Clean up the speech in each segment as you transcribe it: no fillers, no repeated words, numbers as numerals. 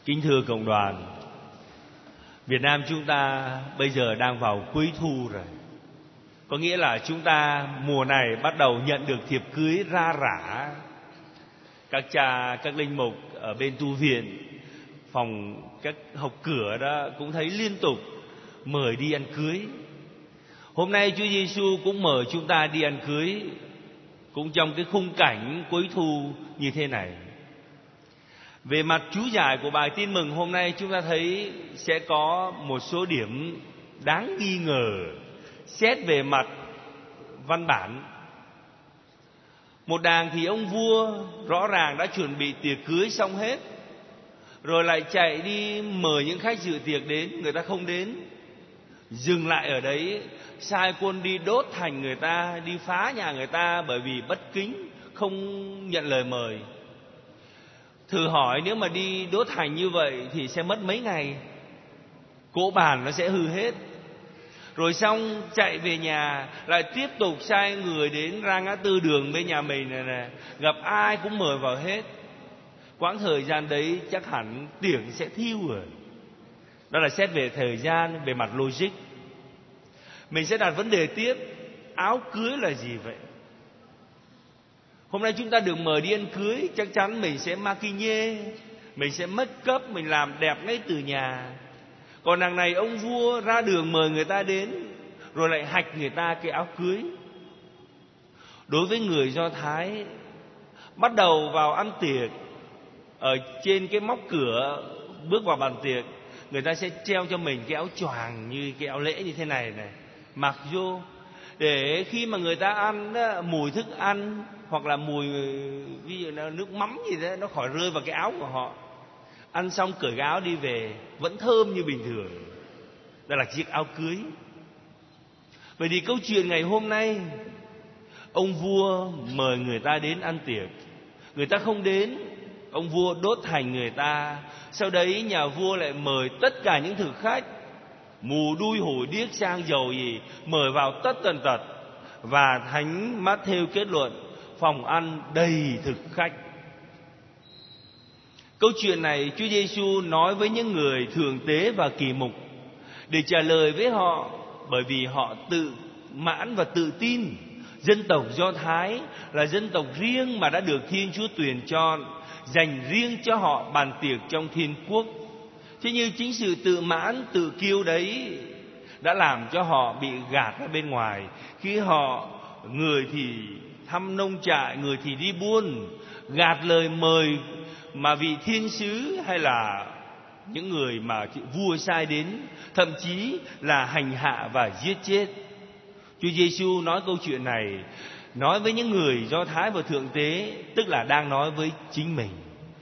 Kính thưa cộng đoàn, Việt Nam chúng ta bây giờ đang vào cuối thu rồi. Có nghĩa là chúng ta mùa này bắt đầu nhận được thiệp cưới ra rả. Các cha, các linh mục ở bên tu viện, phòng các học cửa đó cũng thấy liên tục mời đi ăn cưới. Hôm nay Chúa Giêsu cũng mời chúng ta đi ăn cưới, cũng trong cái khung cảnh cuối thu như thế này. Về mặt chú giải của bài tin mừng hôm nay, chúng ta thấy sẽ có một số điểm đáng nghi ngờ xét về mặt văn bản. Một đàng thì ông vua rõ ràng đã chuẩn bị tiệc cưới xong hết, rồi lại chạy đi mời những khách dự tiệc đến, người ta không đến. Dừng lại ở đấy, sai quân đi đốt thành người ta, đi phá nhà người ta bởi vì bất kính, không nhận lời mời. Thử hỏi nếu mà đi đốt thành như vậy thì sẽ mất mấy ngày, cỗ bàn nó sẽ hư hết. Rồi xong chạy về nhà, lại tiếp tục sai người đến ra ngã tư đường bên nhà mình này, gặp ai cũng mời vào hết. Quãng thời gian đấy chắc hẳn tiệc sẽ thiêu rồi. Đó là xét về thời gian, về mặt logic. Mình sẽ đặt vấn đề tiếp, áo cưới là gì vậy? Hôm nay chúng ta được mời đi ăn cưới, chắc chắn mình sẽ maquillé, mình sẽ make up, mình làm đẹp ngay từ nhà. Còn đằng này ông vua ra đường mời người ta đến, rồi lại hạch người ta cái áo cưới. Đối với người Do Thái, bắt đầu vào ăn tiệc, ở trên cái móc cửa bước vào bàn tiệc, người ta sẽ treo cho mình cái áo choàng như cái áo lễ như thế này này, mặc vô, để khi mà người ta ăn đó, mùi thức ăn hoặc là mùi ví dụ là nước mắm gì đó nó khỏi rơi vào cái áo của họ. Ăn xong cởi cái áo đi về vẫn thơm như bình thường. Đó là chiếc áo cưới. Vậy thì câu chuyện ngày hôm nay, ông vua mời người ta đến ăn tiệc, người ta không đến, ông vua đốt thành người ta. Sau đấy nhà vua lại mời tất cả những thực khách, mù đuôi hủi điếc sang giàu gì, mời vào tất tần tật. Và Thánh Mát-thêu kết luận phòng ăn đầy thực khách. Câu chuyện này Chúa Giêsu nói với những người thượng tế và kỳ mục để trả lời với họ, bởi vì họ tự mãn và tự tin dân tộc Do Thái là dân tộc riêng mà đã được Thiên Chúa tuyển chọn, dành riêng cho họ bàn tiệc trong Thiên Quốc. Thế nhưng chính sự tự mãn, tự kiêu đấy đã làm cho họ bị gạt ra bên ngoài. Khi họ, người thì thăm nông trại, người thì đi buôn, gạt lời mời mà vị thiên sứ hay là những người mà vua sai đến, thậm chí là hành hạ và giết chết. Chúa Giêsu nói câu chuyện này nói với những người Do Thái và thượng tế, tức là đang nói với chính mình.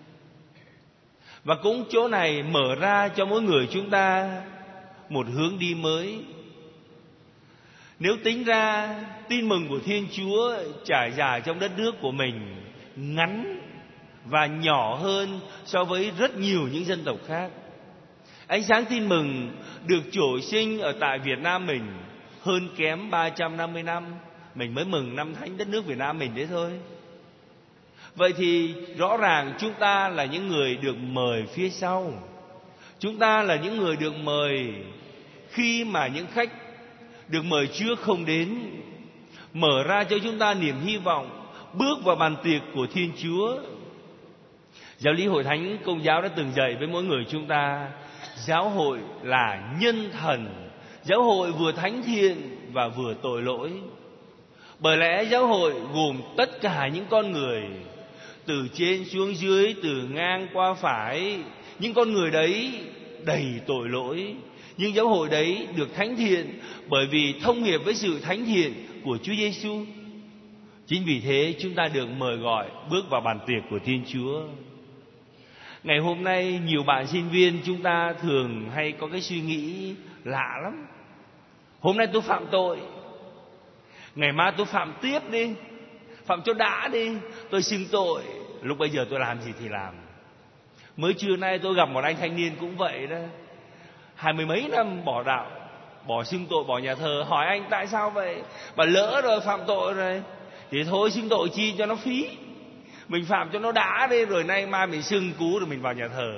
Và cũng chỗ này mở ra cho mỗi người chúng ta một hướng đi mới. Nếu tính ra tin mừng của Thiên Chúa trải dài trong đất nước của mình ngắn và nhỏ hơn so với rất nhiều những dân tộc khác. Ánh sáng tin mừng được trổ sinh ở tại Việt Nam mình hơn kém 350 năm. Mình mới mừng năm thánh đất nước Việt Nam mình đấy thôi. Vậy thì rõ ràng chúng ta là những người được mời phía sau. Chúng ta là những người được mời khi mà những khách được mời trước không đến, mở ra cho chúng ta niềm hy vọng bước vào bàn tiệc của Thiên Chúa. Giáo lý Hội Thánh Công giáo đã từng dạy với mỗi người chúng ta, giáo hội là nhân thần, giáo hội vừa thánh thiện và vừa tội lỗi. Bởi lẽ giáo hội gồm tất cả những con người, từ trên xuống dưới, từ ngang qua phải. Những con người đấy đầy tội lỗi, nhưng giáo hội đấy được thánh thiện bởi vì thông hiệp với sự thánh thiện của Chúa Giêsu. Chính vì thế chúng ta được mời gọi bước vào bàn tiệc của Thiên Chúa. Ngày hôm nay nhiều bạn sinh viên chúng ta thường hay có cái suy nghĩ lạ lắm. Hôm nay tôi phạm tội, ngày mai tôi phạm tiếp đi, phạm cho đã đi, tôi xưng tội, lúc bây giờ tôi làm gì thì làm. Mới trưa nay tôi gặp một anh thanh niên cũng vậy đó, 20 mấy năm bỏ đạo, bỏ xưng tội, bỏ nhà thờ. Hỏi anh tại sao vậy? Bà lỡ rồi, phạm tội rồi thì thôi xưng tội chi cho nó phí, mình phạm cho nó đã đi, rồi nay mai mình xưng cú rồi mình vào nhà thờ.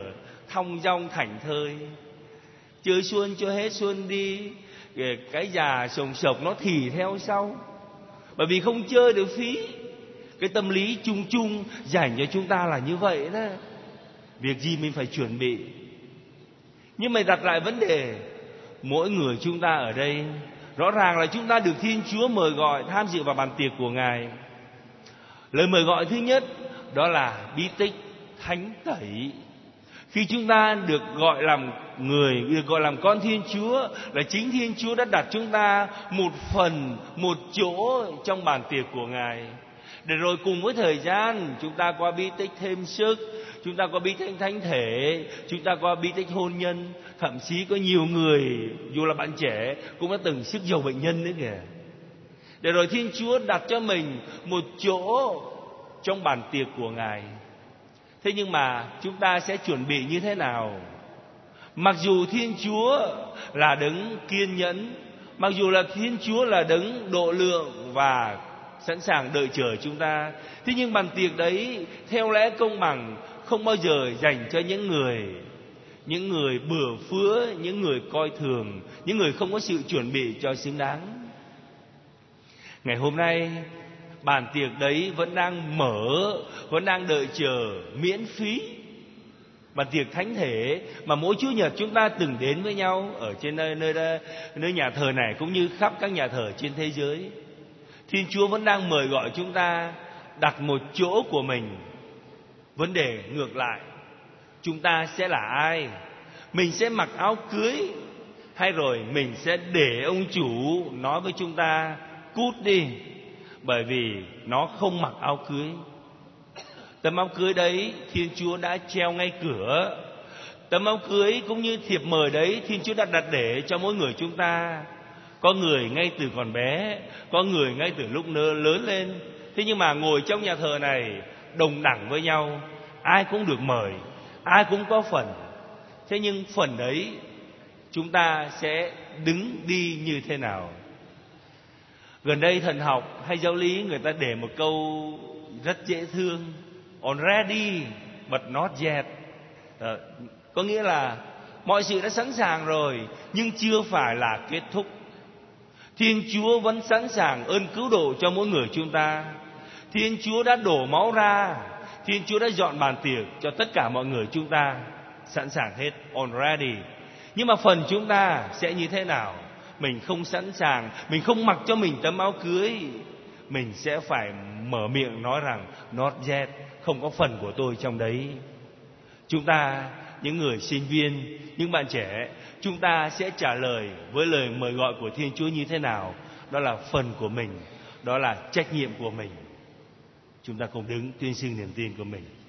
thong dong thảnh thơi. Chơi xuân cho hết xuân đi, cái già sồng sộc nó thì theo sau. Bởi vì không chơi được phí. Cái tâm lý chung chung dành cho chúng ta là như vậy đó. Việc gì mình phải chuẩn bị. Nhưng mà đặt lại vấn đề, mỗi người chúng ta ở đây, rõ ràng là chúng ta được Thiên Chúa mời gọi tham dự vào bàn tiệc của Ngài. Lời mời gọi thứ nhất đó là bí tích thánh tẩy. Khi chúng ta được gọi làm người, được gọi làm con Thiên Chúa, là chính Thiên Chúa đã đặt chúng ta một phần, một chỗ trong bàn tiệc của Ngài. Để rồi cùng với thời gian, chúng ta qua bí tích thêm sức, chúng ta qua bí tích thánh thể, chúng ta qua bí tích hôn nhân. Thậm chí có nhiều người, dù là bạn trẻ, cũng đã từng sức dầu bệnh nhân nữa kìa. Để rồi Thiên Chúa đặt cho mình một chỗ trong bàn tiệc của Ngài. Thế nhưng mà chúng ta sẽ chuẩn bị như thế nào? Mặc dù Thiên Chúa là đấng kiên nhẫn, mặc dù là Thiên Chúa là đấng độ lượng và sẵn sàng đợi chờ chúng ta, thế nhưng bàn tiệc đấy theo lẽ công bằng không bao giờ dành cho những người bừa phứa, những người coi thường, những người không có sự chuẩn bị cho xứng đáng. Ngày hôm nay bàn tiệc đấy vẫn đang mở, vẫn đang đợi chờ miễn phí. Bàn tiệc thánh thể mà mỗi Chủ nhật chúng ta từng đến với nhau ở trên nơi nhà thờ này, cũng như khắp các nhà thờ trên thế giới. Thiên Chúa vẫn đang mời gọi chúng ta đặt một chỗ của mình. Vấn đề ngược lại, chúng ta sẽ là ai? Mình sẽ mặc áo cưới, hay rồi mình sẽ để ông chủ nói với chúng ta cút đi, bởi vì nó không mặc áo cưới. Tấm áo cưới đấy Thiên Chúa đã treo ngay cửa. Tấm áo cưới cũng như thiệp mời đấy Thiên Chúa đã đặt để cho mỗi người chúng ta. Có người ngay từ còn bé, có người ngay từ lúc lớn lên. Thế nhưng mà ngồi trong nhà thờ này đồng đẳng với nhau, ai cũng được mời, ai cũng có phần. Thế nhưng phần đấy chúng ta sẽ đứng đi như thế nào? Gần đây thần học hay giáo lý người ta để một câu rất dễ thương: already but not yet. Có nghĩa là mọi sự đã sẵn sàng rồi, nhưng chưa phải là kết thúc. Thiên Chúa vẫn sẵn sàng ơn cứu độ cho mỗi người chúng ta. Thiên Chúa đã đổ máu ra, Thiên Chúa đã dọn bàn tiệc cho tất cả mọi người chúng ta, sẵn sàng hết, already. Nhưng mà phần chúng ta sẽ như thế nào? Mình không sẵn sàng, mình không mặc cho mình tấm áo cưới, mình sẽ phải mở miệng nói rằng not yet, không có phần của tôi trong đấy. Chúng ta, những người sinh viên, những bạn trẻ, chúng ta sẽ trả lời với lời mời gọi của Thiên Chúa như thế nào? Đó là phần của mình, đó là trách nhiệm của mình. Chúng ta cùng đứng tuyên xưng niềm tin của mình.